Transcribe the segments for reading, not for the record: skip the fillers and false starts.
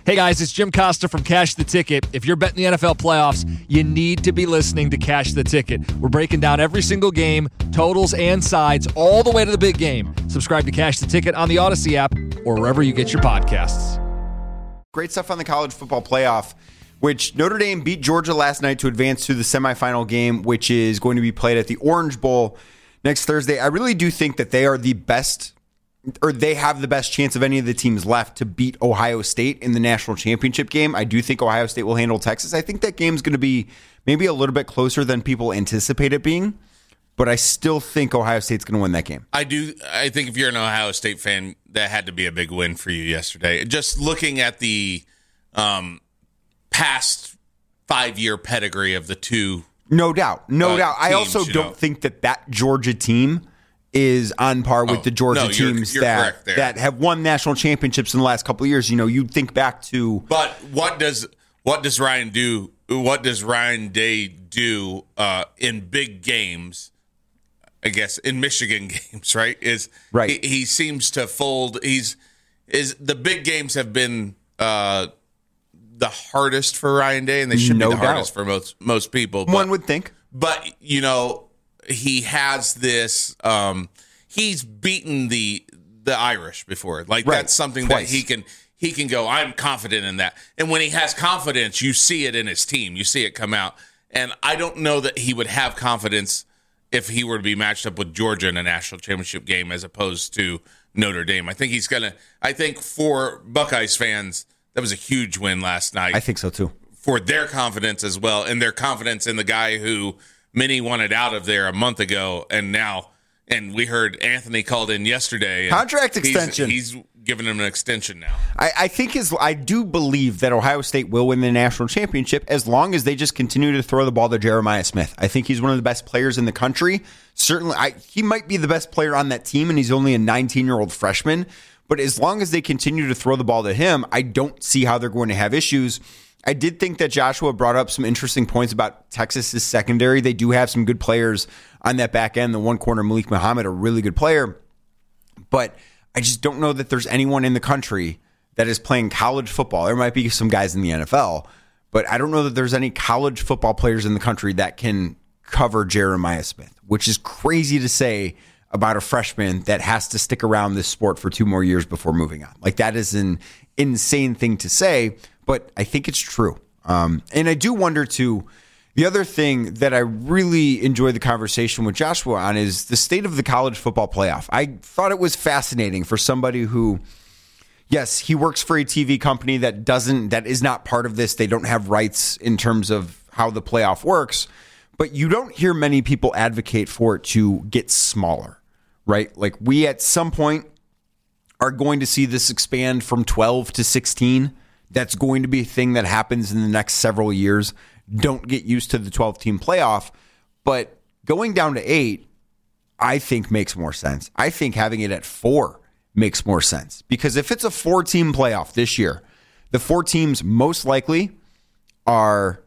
Hey guys, it's Jim Costa from Cash the Ticket. If you're betting the NFL playoffs, you need to be listening to Cash the Ticket. We're breaking down every single game, totals and sides, all the way to the big game. Subscribe to Cash the Ticket on the Odyssey app or wherever you get your podcasts. Great stuff on the college football playoff, which Notre Dame beat Georgia last night to advance to the semifinal game, which is going to be played at the Orange Bowl next Thursday. I really do think that they are the best, or they have the best chance of any of the teams left to beat Ohio State in the national championship game. I do think Ohio State will handle Texas. I think that game's going to be maybe a little bit closer than people anticipate it being, but I still think Ohio State's going to win that game. I do. I think if you're an Ohio State fan, that had to be a big win for you yesterday. Just looking at the past 5-year pedigree of the two. No doubt. No doubt. I teams, also don't think that Georgia team is on par with the Georgia teams you're that have won national championships in the last couple of years. You know, you'd think back to. But what does Ryan do? What does Ryan Day do in big games? I guess in Michigan games, right? He seems to fold. The big games have been the hardest for Ryan Day, and they should be the hardest for most people. One would think, but you know. He has this. He's beaten the Irish before. That's something twice. That he can go. I'm confident in that. And when he has confidence, you see it in his team. You see it come out. And I don't know that he would have confidence if he were to be matched up with Georgia in a national championship game as opposed to Notre Dame. I think he's gonna. I think for Buckeyes fans, that was a huge win last night. I think so too. For their confidence as well, and their confidence in the guy who. Many wanted out of there a month ago, and we heard Anthony called in yesterday. Contract extension. He's giving him an extension now. I do believe that Ohio State will win the national championship as long as they just continue to throw the ball to Jeremiah Smith. I think he's one of the best players in the country. Certainly, he might be the best player on that team, and he's only a 19-year-old freshman. But as long as they continue to throw the ball to him, I don't see how they're going to have issues. I did think that Joshua brought up some interesting points about Texas's secondary. They do have some good players on that back end. The one corner, Malik Muhammad, a really good player. But I just don't know that there's anyone in the country that is playing college football. There might be some guys in the NFL, but I don't know that there's any college football players in the country that can cover Jeremiah Smith, which is crazy to say about a freshman that has to stick around this sport for 2 more years before moving on. That is an insane thing to say. But I think it's true. And I do wonder, too, the other thing that I really enjoyed the conversation with Joshua on is the state of the college football playoff. I thought it was fascinating for somebody who, yes, he works for a TV company that is not part of this. They don't have rights in terms of how the playoff works. But you don't hear many people advocate for it to get smaller, right? We at some point are going to see this expand from 12 to 16. That's going to be a thing that happens in the next several years. Don't get used to the 12-team playoff. But going down to 8, I think makes more sense. I think having it at 4 makes more sense. Because if it's a 4-team playoff this year, the 4 teams most likely are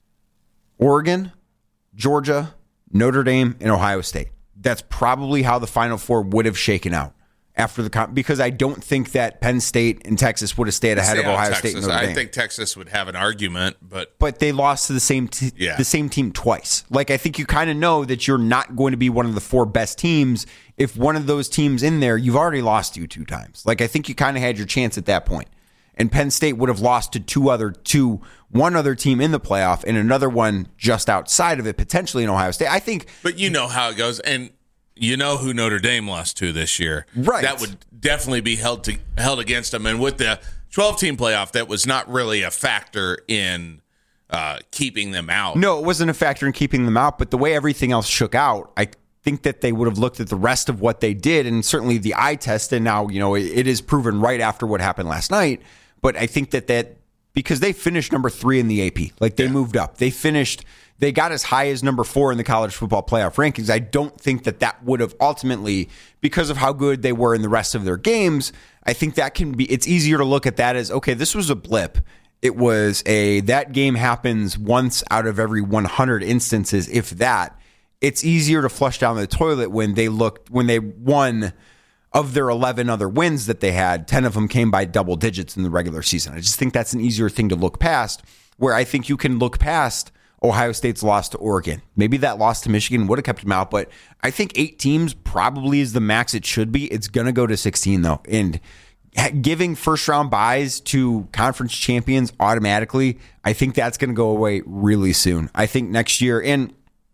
Oregon, Georgia, Notre Dame, and Ohio State. That's probably how the Final Four would have shaken out. After because I don't think that Penn State and Texas would have stayed ahead of Ohio State and Notre Dame. I think Texas would have an argument, but they lost to the same team twice. I think you kind of know that you're not going to be one of the 4 best teams. If one of those teams in there, you've already lost you 2 times. I think you kind of had your chance at that point. And Penn State would have lost to one other team in the playoff and another one just outside of it, potentially in Ohio State. I think, but you know how it goes, and. You know who Notre Dame lost to this year. Right. That would definitely be held against them. And with the 12-team playoff, that was not really a factor in keeping them out. No, it wasn't a factor in keeping them out. But the way everything else shook out, I think that they would have looked at the rest of what they did. And certainly the eye test, and now it is proven right after what happened last night. But I think that because they finished number 3 in the AP. They moved up. They got as high as number 4 in the college football playoff rankings. I don't think that would have ultimately, because of how good they were in the rest of their games, I think it's easier to look at that as, okay, this was a blip. It was that game happens once out of every 100 instances, if that. It's easier to flush down the toilet when they won of their 11 other wins that they had, 10 of them came by double digits in the regular season. I just think that's an easier thing to look past, where I think you can look past Ohio State's loss to Oregon. Maybe that loss to Michigan would have kept them out, but I think 8 teams probably is the max it should be. It's going to go to 16, though. And giving first-round buys to conference champions automatically, I think that's going to go away really soon. I think next year, and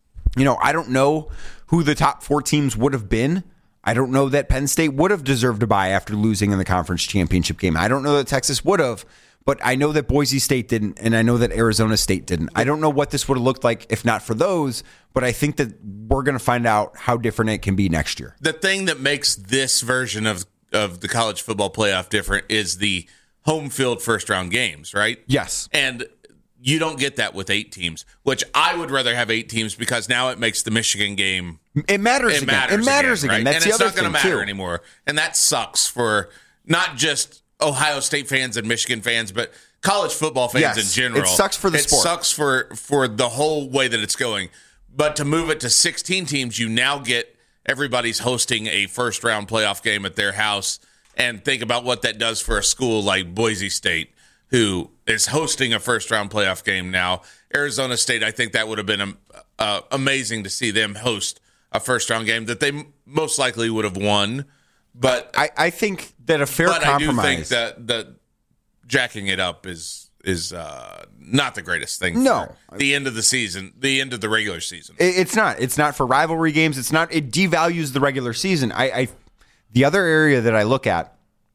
I don't know who the top 4 teams would have been. I don't know that Penn State would have deserved a bye after losing in the conference championship game. I don't know that Texas would have. But I know that Boise State didn't, and I know that Arizona State didn't. I don't know what this would have looked like if not for those, but I think that we're going to find out how different it can be next year. The thing that makes this version of the college football playoff different is the home field first-round games, right? Yes. And you don't get that with 8 teams, which I would rather have 8 teams because now it makes the Michigan game. It matters again. It matters again. Right? That's and the other it's not going to matter too. anymore. And that sucks for not just Ohio State fans and Michigan fans, but college football fans in general. It sucks for the sport. It sucks for the whole way that it's going. But to move it to 16 teams, you now get everybody's hosting a first-round playoff game at their house. And think about what that does for a school like Boise State, who is hosting a first-round playoff game now. Arizona State, I think that would have been amazing to see them host a first-round game that they most likely would have won. But I think that a fair compromise. I do think that jacking it up is not the greatest thing. No, for the end of the season, the end of the regular season. It's not. It's not for rivalry games. It's not. It devalues the regular season. The other area that I look at,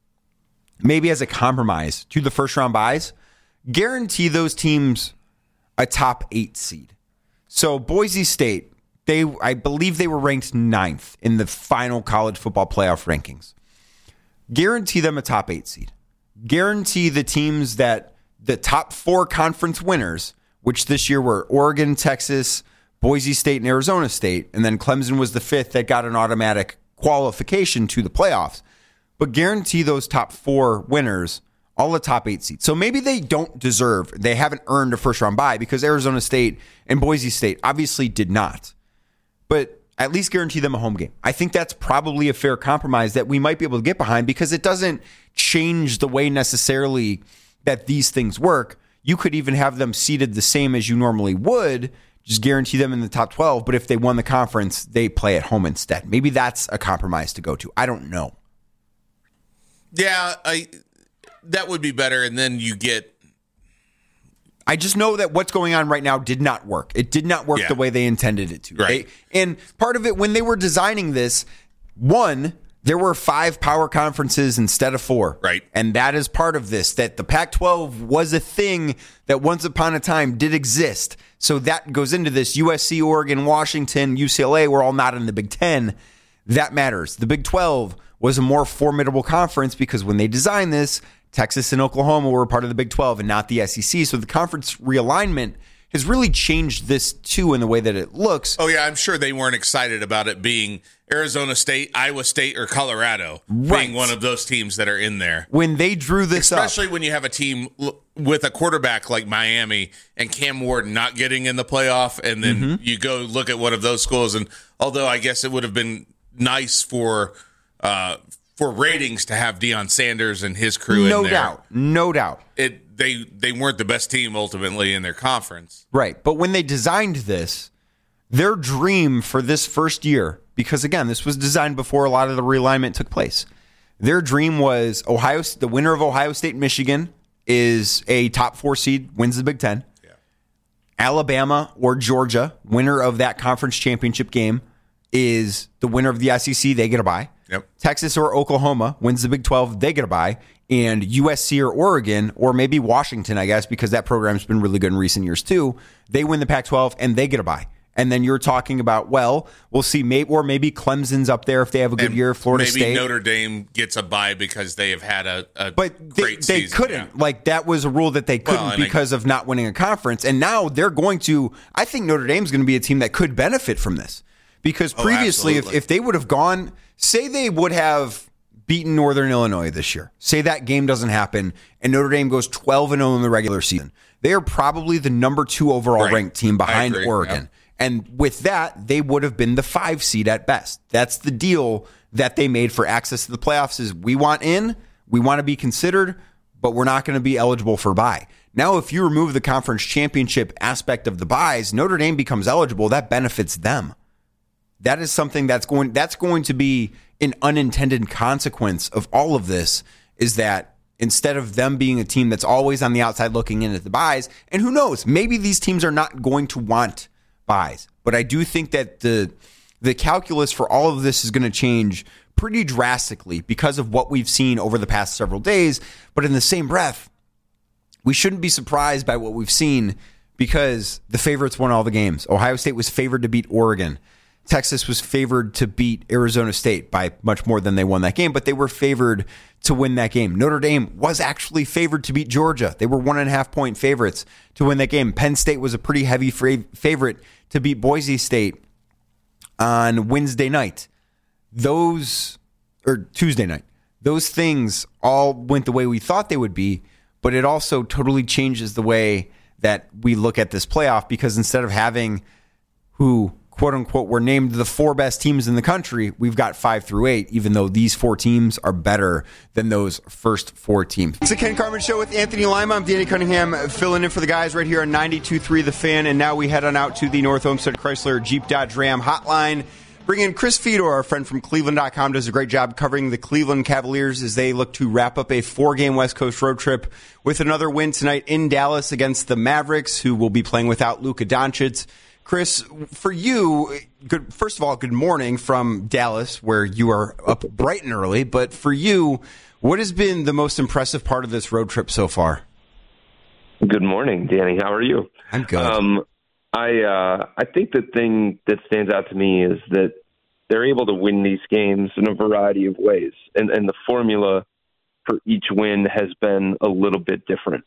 maybe as a compromise to the first round buys, guarantee those teams a top 8 seed. So Boise State. I believe they were ranked 9th in the final college football playoff rankings. Guarantee them a top 8 seed. Guarantee the teams that the top 4 conference winners, which this year were Oregon, Texas, Boise State, and Arizona State, and then Clemson was the 5th that got an automatic qualification to the playoffs. But guarantee those top 4 winners all the top 8 seeds. So maybe they haven't earned a first round bye because Arizona State and Boise State obviously did not. But at least guarantee them a home game. I think that's probably a fair compromise that we might be able to get behind because it doesn't change the way necessarily that these things work. You could even have them seated the same as you normally would, just guarantee them in the top 12. But if they won the conference, they play at home instead. Maybe that's a compromise to go to. I don't know. Yeah, that would be better. And then you get. I just know that what's going on right now did not work. It did not work the way they intended it to. Right. And part of it, when they were designing this, there were 5 power conferences instead of 4. Right. And that is part of this, that the Pac-12 was a thing that once upon a time did exist. So that goes into this. USC, Oregon, Washington, UCLA were all not in the Big Ten. That matters. The Big 12 was a more formidable conference because when they designed this, Texas and Oklahoma were part of the Big 12 and not the SEC. So the conference realignment has really changed this too in the way that it looks. Oh, yeah, I'm sure they weren't excited about it being Arizona State, Iowa State, or Colorado being one of those teams that are in there. When they drew this Especially when you have a team with a quarterback like Miami and Cam Ward not getting in the playoff, and then you go look at one of those schools. And although I guess it would have been nice for ratings to have Deion Sanders and his crew in there. No doubt. They weren't the best team ultimately in their conference. Right. But when they designed this, their dream for this first year, because again, this was designed before a lot of the realignment took place. Their dream was the winner of Ohio State, Michigan is a top 4 seed, wins the Big Ten. Yeah. Alabama or Georgia, winner of that conference championship game, is the winner of the SEC. They get a bye. Yep. Texas or Oklahoma wins the Big 12. They get a bye. And USC or Oregon, or maybe Washington, I guess, because that program's been really good in recent years too, they win the Pac-12 and they get a bye. And then you're talking about, well, we'll see, maybe Clemson's up there if they have a good year. Florida State. Maybe Notre Dame gets a bye because they have had a but great they season. couldn't. Yeah. Like, that was a rule that they couldn't because of not winning a conference. And now they're going to, I think Notre Dame's going to be a team that could benefit from this. Because previously, if they would have gone, say they would have beaten Northern Illinois this year, say that game doesn't happen, and Notre Dame goes 12-0 in the regular season, they are probably the number 2 overall ranked team behind Oregon. Yep. And with that, they would have been the 5 seed at best. That's the deal that they made for access to the playoffs is we want in, we want to be considered, but we're not going to be eligible for bye. Now, if you remove the conference championship aspect of the byes, Notre Dame becomes eligible. That benefits them. That is something that's going to be an unintended consequence of all of this, is that instead of them being a team that's always on the outside looking in at the byes, and who knows, maybe these teams are not going to want byes. But I do think that the calculus for all of this is going to change pretty drastically because of what we've seen over the past several days. But in the same breath, we shouldn't be surprised by what we've seen because the favorites won all the games. Ohio State was favored to beat Oregon. Texas was favored to beat Arizona State by much more than they won that game, but they were favored to win that game. Notre Dame was actually favored to beat Georgia. They were 1.5 point favorites to win that game. Penn State was a pretty heavy favorite to beat Boise State on Wednesday night. Tuesday night. Those things all went the way we thought they would be, but it also totally changes the way that we look at this playoff, because instead of having who, quote unquote, were named the 4 best teams in the country, we've got 5 through 8, even though these 4 teams are better than those first 4 teams. It's the Ken Carman Show with Anthony Lima. I'm Danny Cunningham, filling in for the guys right here on 92.3 The Fan. And now we head on out to the North Olmsted Chrysler Jeep Dodge Ram hotline. Bring in Chris Fedor, our friend from Cleveland.com, does a great job covering the Cleveland Cavaliers as they look to wrap up a 4-game West Coast road trip with another win tonight in Dallas against the Mavericks, who will be playing without Luka Doncic. Chris, for you, first of all, good morning from Dallas, where you are up bright and early. But for you, what has been the most impressive part of this road trip so far? Good morning, Danny. How are you? I'm good. I think the thing that stands out to me is that they're able to win these games in a variety of ways, and the formula for each win has been a little bit different.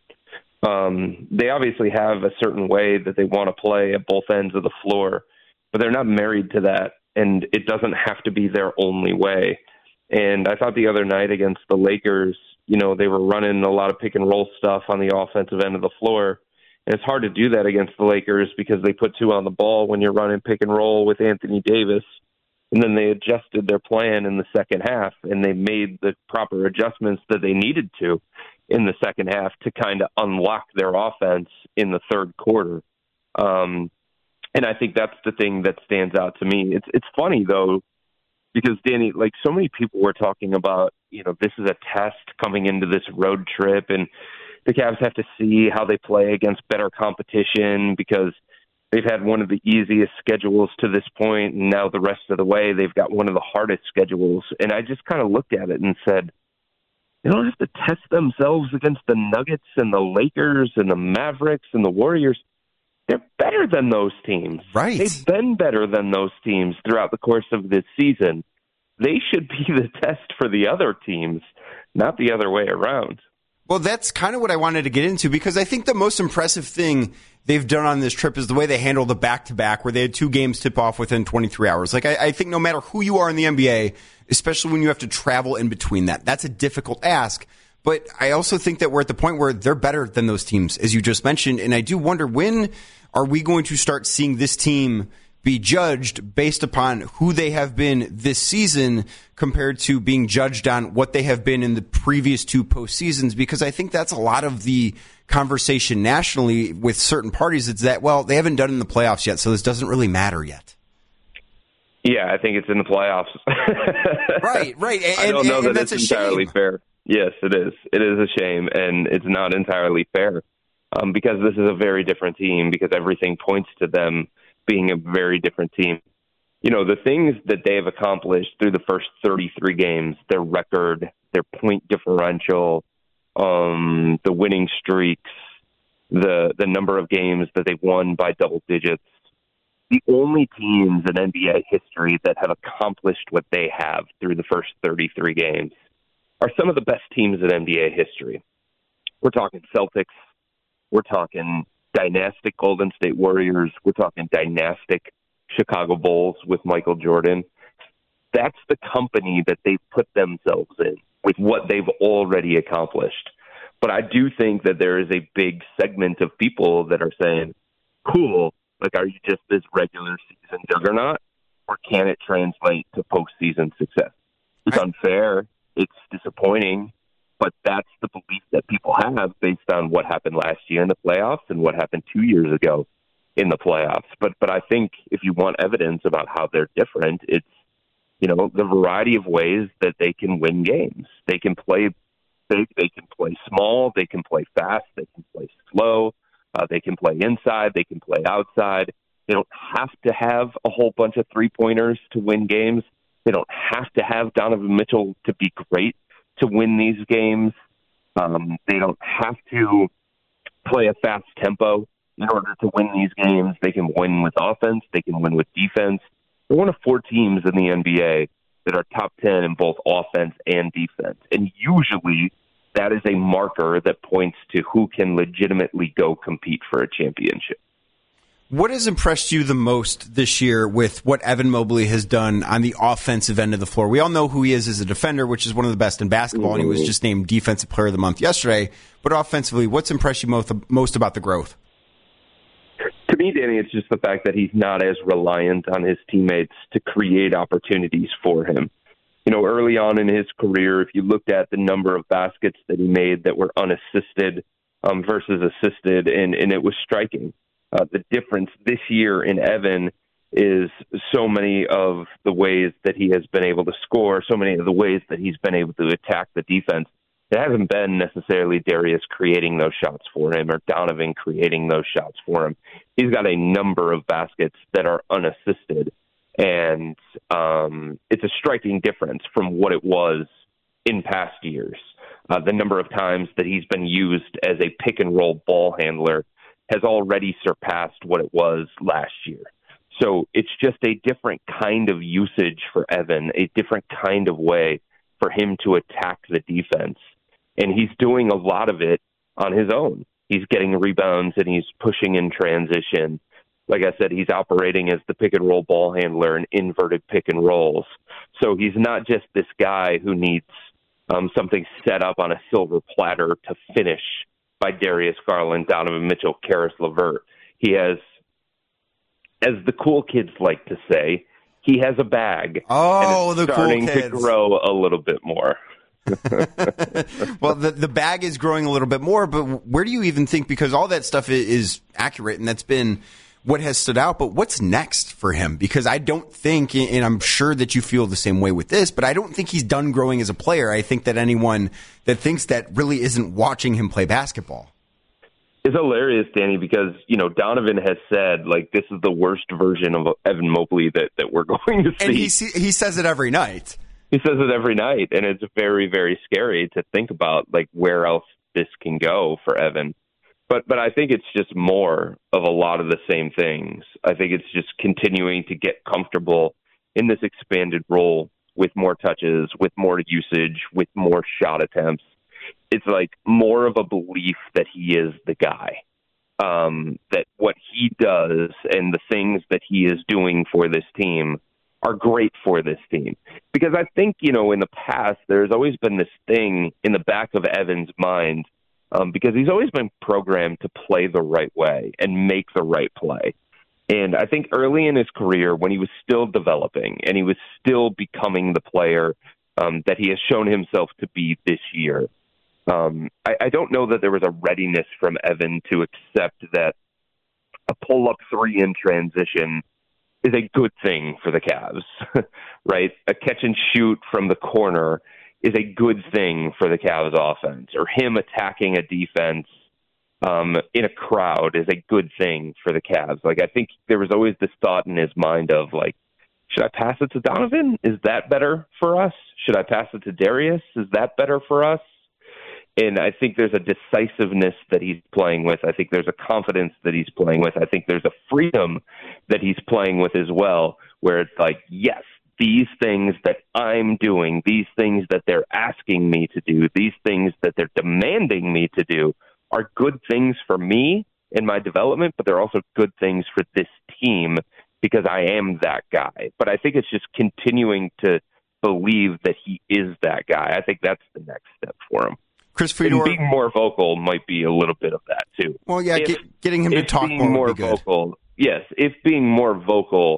They obviously have a certain way that they want to play at both ends of the floor, but they're not married to that, and it doesn't have to be their only way. And I thought the other night against the Lakers, they were running a lot of pick and roll stuff on the offensive end of the floor. And it's hard to do that against the Lakers because they put 2 on the ball when you're running pick and roll with Anthony Davis. And then they adjusted their plan in the second half, and they made the proper adjustments that they needed to in the second half to kind of unlock their offense in the third quarter. And I think that's the thing that stands out to me. It's funny, though, because, Danny, like so many people were talking about, this is a test coming into this road trip, and the Cavs have to see how they play against better competition because they've had one of the easiest schedules to this point, and now the rest of the way they've got one of the hardest schedules. And I just kind of looked at it and said, they don't have to test themselves against the Nuggets and the Lakers and the Mavericks and the Warriors. They're better than those teams. Right. They've been better than those teams throughout the course of this season. They should be the test for the other teams, not the other way around. Well, that's kind of what I wanted to get into, because I think the most impressive thing they've done on this trip is the way they handled the back-to-back, where they had 2 games tip off within 23 hours. Like, I think no matter who you are in the NBA, especially when you have to travel in between that's a difficult ask. But I also think that we're at the point where they're better than those teams, as you just mentioned. And I do wonder, when are we going to start seeing this team be judged based upon who they have been this season compared to being judged on what they have been in the previous 2 postseasons? Because I think that's a lot of the conversation nationally with certain parties. It's that, well, they haven't done it in the playoffs yet, so this doesn't really matter yet. Yeah, I think it's in the playoffs. Right. And, I don't know and that that's it's a entirely shame. fair. Yes, it is. It is a shame, and it's not entirely fair because this is a very different team, because everything points to them being a very different team. The things that they have accomplished through the first 33 games, their record, their point differential, the winning streaks, the number of games that they've won by double digits, the only teams in NBA history that have accomplished what they have through the first 33 games are some of the best teams in NBA history. We're talking Celtics. We're talking dynastic Golden State Warriors. We're talking dynastic Chicago Bulls with Michael Jordan. That's the company that they've put themselves in with what they've already accomplished. But I do think that there is a big segment of people that are saying, cool, like, are you just this regular season juggernaut, or can it translate to postseason success? It's unfair. It's disappointing. But that's the belief that people have based on what happened last year in the playoffs and what happened 2 years ago in the playoffs. But I think if you want evidence about how they're different, it's, the variety of ways that they can win games. They can play big, they can play small, they can play fast, they can play slow, they can play inside, they can play outside. They don't have to have a whole bunch of three-pointers to win games. They don't have to have Donovan Mitchell to be great to win these games. They don't have to play a fast tempo in order to win these games. They can win with offense. They can win with defense. They're one of 4 teams in the NBA that are top 10 in both offense and defense. And usually that is a marker that points to who can legitimately go compete for a championship. What has impressed you the most this year with what Evan Mobley has done on the offensive end of the floor? We all know who he is as a defender, which is one of the best in basketball, and he was just named Defensive Player of the Month yesterday. But offensively, what's impressed you most about the growth? To me, Danny, it's just the fact that he's not as reliant on his teammates to create opportunities for him. Early on in his career, if you looked at the number of baskets that he made that were unassisted versus assisted, and it was striking. The difference this year in Evan is so many of the ways that he has been able to score, so many of the ways that he's been able to attack the defense. It hasn't been necessarily Darius creating those shots for him or Donovan creating those shots for him. He's got a number of baskets that are unassisted, and it's a striking difference from what it was in past years. The number of times that he's been used as a pick-and-roll ball handler has already surpassed what it was last year. So it's just a different kind of usage for Evan, a different kind of way for him to attack the defense. And he's doing a lot of it on his own. He's getting rebounds and he's pushing in transition. Like I said, he's operating as the pick-and-roll ball handler in inverted pick-and-rolls. So he's not just this guy who needs something set up on a silver platter to finish by Darius Garland, Donovan Mitchell, Karis LeVert. He has, as the cool kids like to say, he has a bag. Oh, and it's the starting cool kids. to grow a little bit more. Well, the bag is growing a little bit more, but where do you even think, because all that stuff is accurate and that's been what has stood out, but what's next for him? Because I don't think, and I'm sure that you feel the same way with this, but I don't think he's done growing as a player. I think that anyone that thinks that really isn't watching him play basketball. It's hilarious, Danny, because, Donovan has said, this is the worst version of Evan Mobley that we're going to see. And he says it every night. He says it every night, and it's very, very scary to think about, where else this can go for Evan. But I think it's just more of a lot of the same things. I think it's just continuing to get comfortable in this expanded role with more touches, with more usage, with more shot attempts. It's more of a belief that he is the guy, that what he does and the things that he is doing for this team are great for this team. Because I think, in the past, there's always been this thing in the back of Evan's mind, because he's always been programmed to play the right way and make the right play. And I think early in his career, when he was still developing and he was still becoming the player that he has shown himself to be this year, I don't know that there was a readiness from Evan to accept that a pull-up three in transition is a good thing for the Cavs, right? A catch and shoot from the corner is a good thing for the Cavs offense, or him attacking a defense in a crowd is a good thing for the Cavs. I think there was always this thought in his mind of should I pass it to Donovan? Is that better for us? Should I pass it to Darius? Is that better for us? And I think there's a decisiveness that he's playing with. I think there's a confidence that he's playing with. I think there's a freedom that he's playing with as well, where it's yes, these things that I'm doing, these things that they're asking me to do, these things that they're demanding me to do are good things for me in my development, but they're also good things for this team because I am that guy. But I think it's just continuing to believe that he is that guy. I think that's the next step for him. Chris Fedor, and being more vocal might be a little bit of that too. Well, yeah, getting him to talk more would be good. Vocal, yes, if being more vocal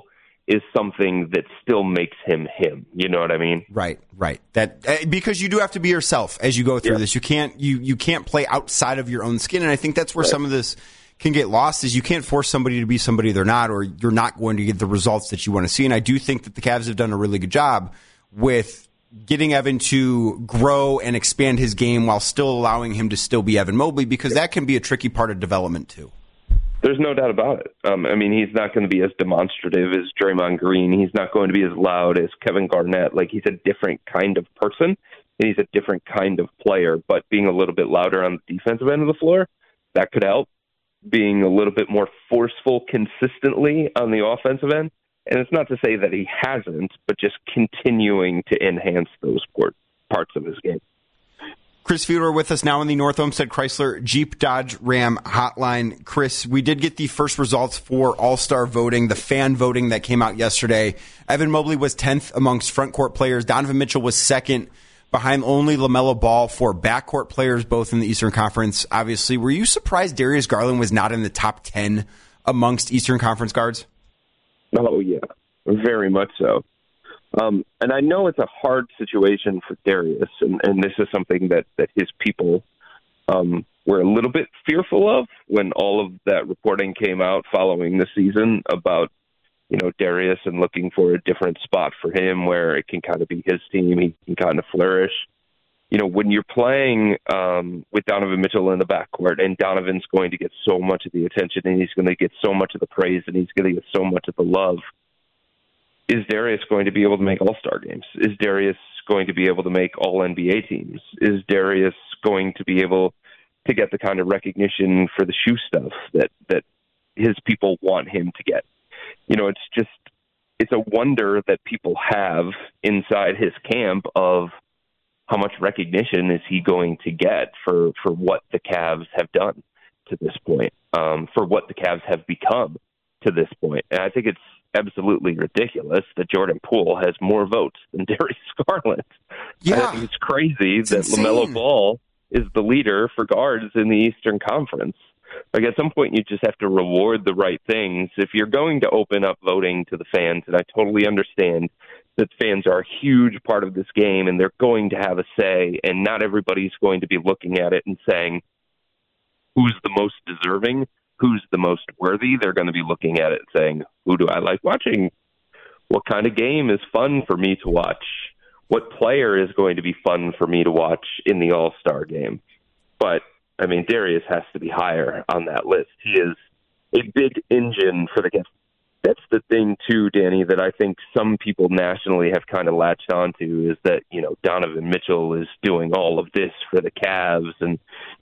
is something that still makes him him. You know what I mean? Right. That because you do have to be yourself as you go through this. You can't play outside of your own skin, and I think that's where some of this can get lost. Is you can't force somebody to be somebody they're not, or you're not going to get the results that you want to see. And I do think that the Cavs have done a really good job with getting Evan to grow and expand his game while still allowing him to still be Evan Mobley, because that can be a tricky part of development too. There's no doubt about it. He's not going to be as demonstrative as Draymond Green. He's not going to be as loud as Kevin Garnett. Like, he's a different kind of person, and he's a different kind of player. But being a little bit louder on the defensive end of the floor, that could help. Being a little bit more forceful consistently on the offensive end. And it's not to say that he hasn't, but just continuing to enhance those parts of his game. Chris Fedor with us now on the North Olmsted Chrysler Jeep Dodge Ram hotline. Chris, we did get the first results for All-Star voting, the fan voting that came out yesterday. Evan Mobley was 10th amongst front court players. Donovan Mitchell was second, behind only LaMelo Ball for backcourt players, both in the Eastern Conference. Obviously, were you surprised Darius Garland was not in the top 10 amongst Eastern Conference guards? Oh, yeah, very much so. And I know it's a hard situation for Darius, and this is something that his people were a little bit fearful of when all of that reporting came out following the season about, Darius and looking for a different spot for him where it can kind of be his team, he can kind of flourish. When you're playing with Donovan Mitchell in the backcourt, and Donovan's going to get so much of the attention, and he's going to get so much of the praise, and he's going to get so much of the love, is Darius going to be able to make All-Star games? Is Darius going to be able to make All-NBA teams? Is Darius going to be able to get the kind of recognition for the shoe stuff that his people want him to get? It's a wonder that people have inside his camp of how much recognition is he going to get for what the Cavs have done to this point, for what the Cavs have become to this point. And I think it's absolutely ridiculous that Jordan Poole has more votes than Darius Garland. Yeah, I think it's crazy that LaMelo Ball is the leader for guards in the Eastern Conference. Like, at some point, you just have to reward the right things. If you're going to open up voting to the fans, and I totally understand that fans are a huge part of this game and they're going to have a say, and not everybody's going to be looking at it and saying, who's the most deserving? Who's the most worthy? They're going to be looking at it and saying, who do I like watching? What kind of game is fun for me to watch? What player is going to be fun for me to watch in the All-Star game? But, Darius has to be higher on that list. He is a big engine for the Cavs. That's the thing, too, Danny, that I think some people nationally have kind of latched onto is that, Donovan Mitchell is doing all of this for the Cavs, and,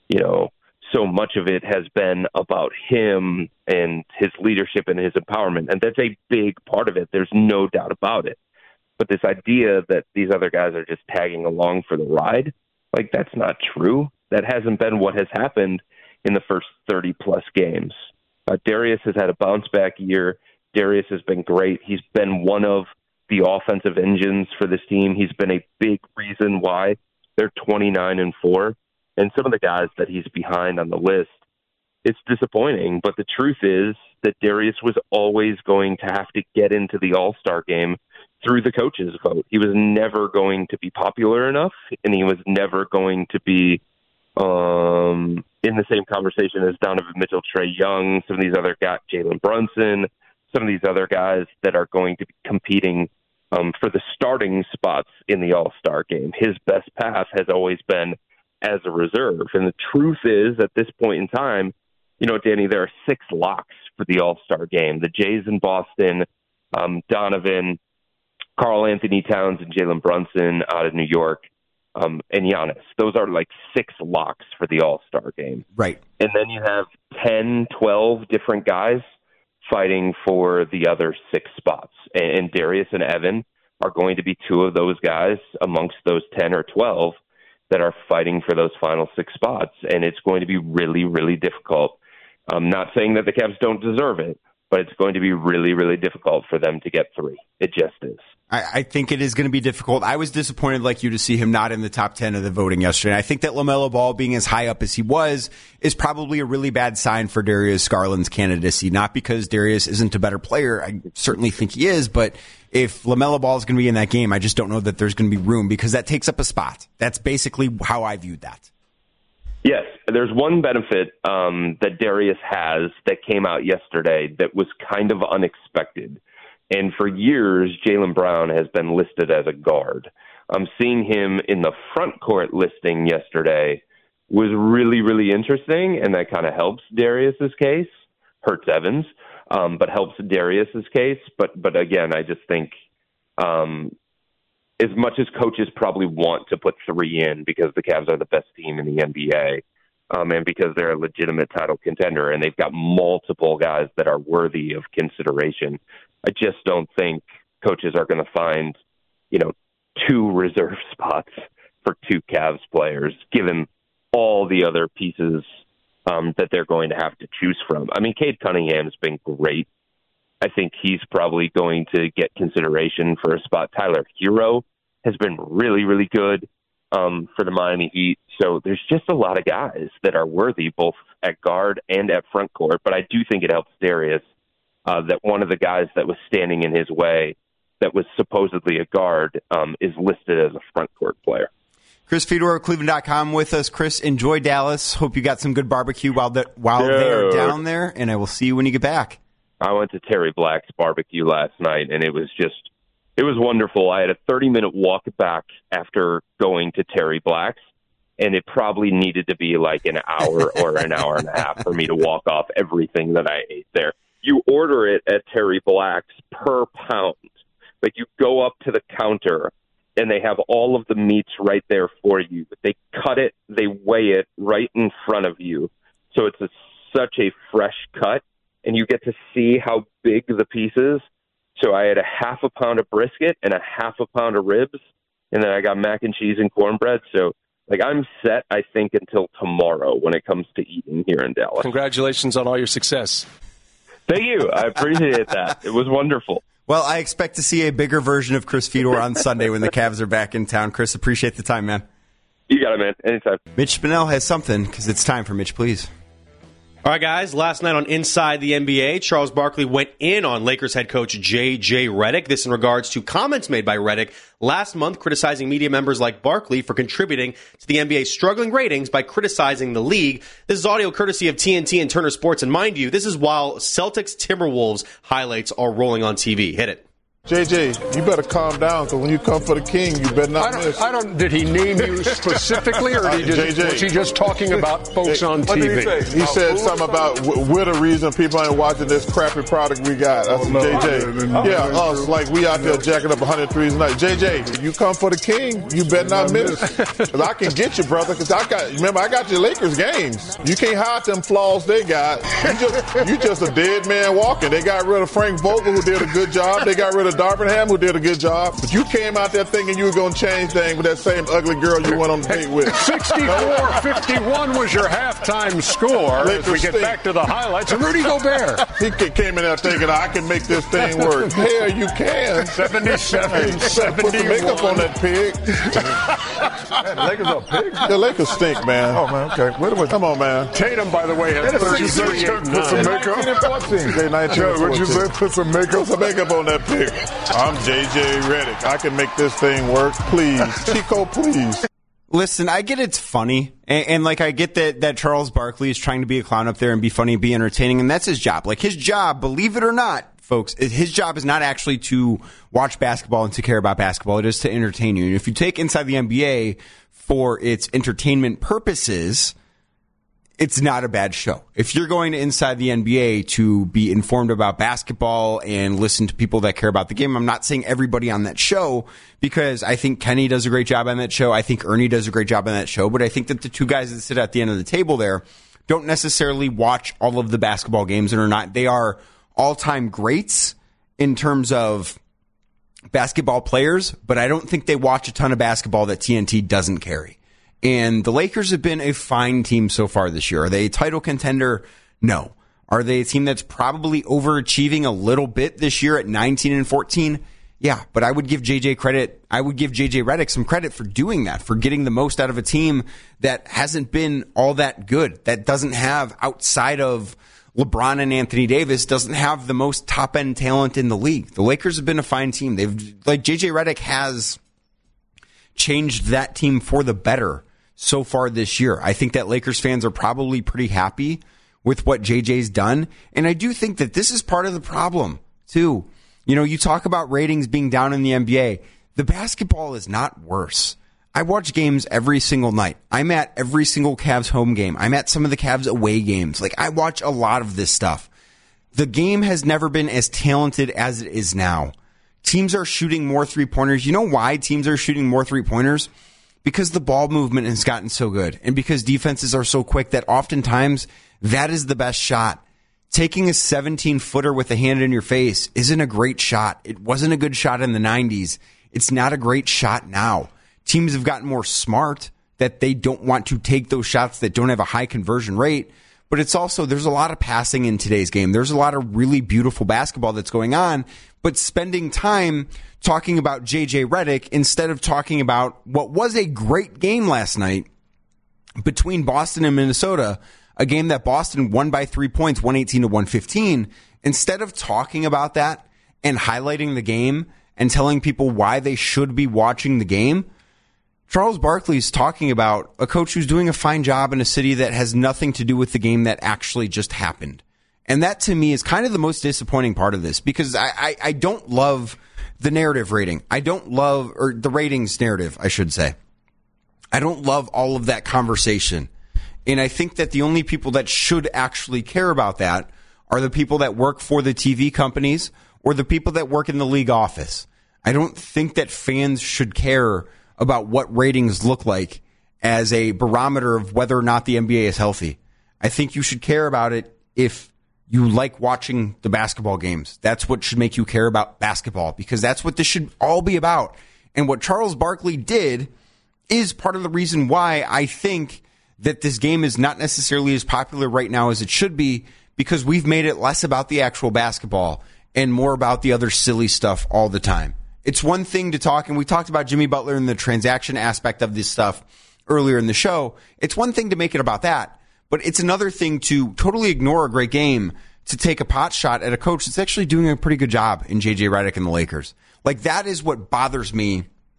so much of it has been about him and his leadership and his empowerment. And that's a big part of it. There's no doubt about it. But this idea that these other guys are just tagging along for the ride, that's not true. That hasn't been what has happened in the first 30-plus games. Darius has had a bounce-back year. Darius has been great. He's been one of the offensive engines for this team. He's been a big reason why they're 29-4. And some of the guys that he's behind on the list, it's disappointing. But the truth is that Darius was always going to have to get into the All-Star game through the coaches' vote. He was never going to be popular enough, and he was never going to be in the same conversation as Donovan Mitchell, Trae Young, some of these other guys, Jalen Brunson, some of these other guys that are going to be competing for the starting spots in the All-Star game. His best path has always been as a reserve. And the truth is, at this point in time, Danny, there are 6 locks for the All-Star game. The Jays in Boston, Donovan, Karl Anthony Towns, and Jalen Brunson out of New York, and Giannis. Those are 6 locks for the All-Star game. Right. And then you have 10, 12 different guys fighting for the other 6 spots. And Darius and Evan are going to be 2 of those guys amongst those 10 or 12 that are fighting for those final 6 spots. And it's going to be really, really difficult. I'm not saying that the Cavs don't deserve it, but it's going to be really, really difficult for them to get 3. It just is. I think it is going to be difficult. I was disappointed, like you, to see him not in the top 10 of the voting yesterday. I think that LaMelo Ball being as high up as he was is probably a really bad sign for Darius Garland's candidacy. Not because Darius isn't a better player. I certainly think he is. But if LaMelo Ball is going to be in that game, I just don't know that there's going to be room because that takes up a spot. That's basically how I viewed that. Yes, there's one benefit that Darius has that came out yesterday that was kind of unexpected. And for years, Jaylen Brown has been listed as a guard. Seeing him in the front court listing yesterday was really, really interesting, and that kind of helps Darius's case. Hurts Evans, but helps Darius's case. But again, I just think as much as coaches probably want to put 3 in because the Cavs are the best team in the NBA, and because they're a legitimate title contender, and they've got multiple guys that are worthy of consideration, I just don't think coaches are going to find, 2 reserve spots for 2 Cavs players, given all the other pieces that they're going to have to choose from. I mean, Cade Cunningham's been great. I think he's probably going to get consideration for a spot. Tyler Hero has been really, really good for the Miami Heat. So there's just a lot of guys that are worthy, both at guard and at front court. But I do think it helps Darius that one of the guys that was standing in his way, that was supposedly a guard, is listed as a front court player. Chris Fedor of Cleveland.com with us. Chris, enjoy Dallas. Hope you got some good barbecue while they're down there, and I will see you when you get back. I went to Terry Black's barbecue last night, and it was wonderful. I had a 30-minute walk back after going to Terry Black's, and it probably needed to be like an hour or an hour and a half for me to walk off everything that I ate there. You order it at Terry Black's per pound. Like, you go up to the counter, and they have all of the meats right there for you. They cut it, they weigh it right in front of you. So it's such a fresh cut, and you get to see how big the piece is. So I had a half a pound of brisket and a half a pound of ribs, and then I got mac and cheese and cornbread. So, I'm set, I think, until tomorrow when it comes to eating here in Dallas. Congratulations on all your success. Thank you. I appreciate that. It was wonderful. Well, I expect to see a bigger version of Chris Fedor on Sunday when the Cavs are back in town. Chris, appreciate the time, man. You got it, man. Anytime. Mitch Spinell has something, because it's time for Mitch, please. All right, guys, last night on Inside the NBA, Charles Barkley went in on Lakers head coach J.J. Redick. This in regards to comments made by Redick last month criticizing media members like Barkley for contributing to the NBA's struggling ratings by criticizing the league. This is audio courtesy of TNT and Turner Sports. And mind you, this is while Celtics Timberwolves highlights are rolling on TV. Hit it. JJ, you better calm down, because when you come for the king, you better not miss. Did he name you specifically, or was he just talking about folks on TV? He said something about we're the reason people ain't watching this crappy product we got. I said, JJ, us, like we out there jacking up 100 threes a night. JJ, you come for the king, you better not miss. Because I can get you, brother, because I got your Lakers games. You can't hide them flaws they got. You just a dead man walking. They got rid of Frank Vogel, who did a good job. They got rid of Darvingham, who did a good job. But you came out there thinking you were going to change things with that same ugly girl you went on the date with. 64-51 was your halftime score. As we get back to the highlights, and Rudy Gobert. He came in there thinking, I can make this thing work. Hell, you can. 77-71. Put some makeup on that pig. Man, the Lakers are pigs. The Lakers stink, man. Oh, man, okay. Come on, man. Tatum, by the way, has 38. Put some makeup. What'd you say? Put some makeup on that pig. I'm JJ Redick. I can make this thing work. Please. Chico, please. Listen, I get it's funny. And I get that Charles Barkley is trying to be a clown up there and be funny and be entertaining. And that's his job. His job, believe it or not, folks, his job is not actually to watch basketball and to care about basketball. It is to entertain you. And if you take Inside the NBA for its entertainment purposes, it's not a bad show. If you're going to Inside the NBA to be informed about basketball and listen to people that care about the game, I'm not saying everybody on that show, because I think Kenny does a great job on that show. I think Ernie does a great job on that show. But I think that the two guys that sit at the end of the table there don't necessarily watch all of the basketball games, and are not. They are all-time greats in terms of basketball players, but I don't think they watch a ton of basketball that TNT doesn't carry. And the Lakers have been a fine team so far this year. Are they a title contender? No. Are they a team that's probably overachieving a little bit this year at 19-14? Yeah, but I would give JJ Redick some credit for doing that, for getting the most out of a team that hasn't been all that good, that doesn't have, outside of LeBron and Anthony Davis, doesn't have the most top-end talent in the league. The Lakers have been a fine team. JJ Redick has changed that team for the better so far this year. I think that Lakers fans are probably pretty happy with what JJ's done, and I do think that this is part of the problem, too. You talk about ratings being down in the NBA. The basketball is not worse. I watch games every single night. I'm at every single Cavs home game. I'm at some of the Cavs away games. I watch a lot of this stuff. The game has never been as talented as it is now. Teams are shooting more three-pointers. You know why teams are shooting more three-pointers? Because the ball movement has gotten so good, and because defenses are so quick that oftentimes that is the best shot. Taking a 17-footer with a hand in your face isn't a great shot. It wasn't a good shot in the 90s. It's not a great shot now. Teams have gotten more smart that they don't want to take those shots that don't have a high conversion rate. But it's also, there's a lot of passing in today's game. There's a lot of really beautiful basketball that's going on. But spending time talking about JJ Redick instead of talking about what was a great game last night between Boston and Minnesota, a game that Boston won by 3 points, 118-115. Instead of talking about that and highlighting the game and telling people why they should be watching the game, Charles Barkley is talking about a coach who's doing a fine job in a city that has nothing to do with the game that actually just happened. And that, to me, is kind of the most disappointing part of this, because I don't love the narrative rating. I don't love, or the ratings narrative, I should say. I don't love all of that conversation. And I think that the only people that should actually care about that are the people that work for the TV companies or the people that work in the league office. I don't think that fans should care about what ratings look like as a barometer of whether or not the NBA is healthy. I think you should care about it if you like watching the basketball games. That's what should make you care about basketball, because that's what this should all be about. And what Charles Barkley did is part of the reason why I think that this game is not necessarily as popular right now as it should be, because we've made it less about the actual basketball and more about the other silly stuff all the time. It's one thing to talk, and we talked about Jimmy Butler and the transaction aspect of this stuff earlier in the show. It's one thing to make it about that, but it's another thing to totally ignore a great game to take a pot shot at a coach that's actually doing a pretty good job in JJ Redick and the Lakers. That is what bothers me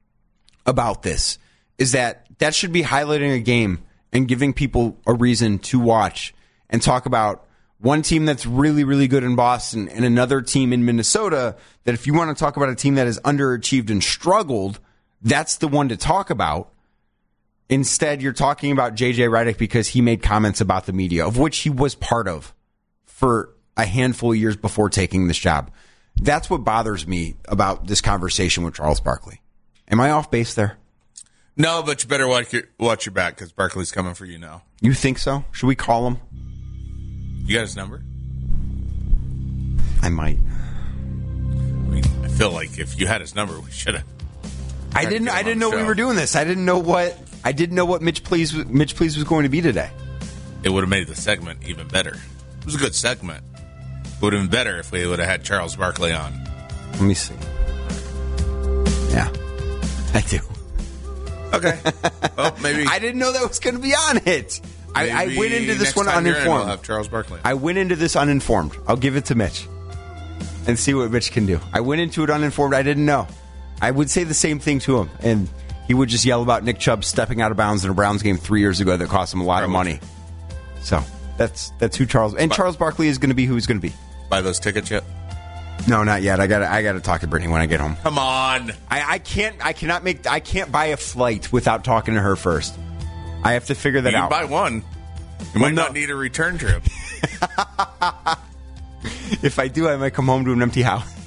about this, is that should be highlighting a game and giving people a reason to watch and talk about one team that's really, really good in Boston and another team in Minnesota that, if you want to talk about a team that has underachieved and struggled, that's the one to talk about. Instead, you're talking about JJ Redick because he made comments about the media, of which he was part of for a handful of years before taking this job. That's what bothers me about this conversation with Charles Barkley. Am I off base there? No, but you better watch your back, because Barkley's coming for you now. You think so? Should we call him? You got his number? I might. I feel like if you had his number, we should have. I didn't know we were doing this. I didn't know what Mitch Please was going to be today. It would have made the segment even better. It was a good segment. It would have been better if we would have had Charles Barkley on. Let me see. Yeah, I do. Okay. Well, maybe I didn't know that was going to be on it. I went into this one uninformed. We'll have Charles Barkley. I went into this uninformed. I'll give it to Mitch and see what Mitch can do. I went into it uninformed. I didn't know. I would say the same thing to him, and he would just yell about Nick Chubb stepping out of bounds in a Browns game 3 years ago that cost him a lot of money. So that's who Charles and Charles Barkley is going to be. Who he's going to be. Buy those tickets yet? No, not yet. I got to talk to Brittany when I get home. Come on. I can't buy a flight without talking to her first. I have to figure that out. You can buy one. You might not need a return trip. If I do, I might come home to an empty house.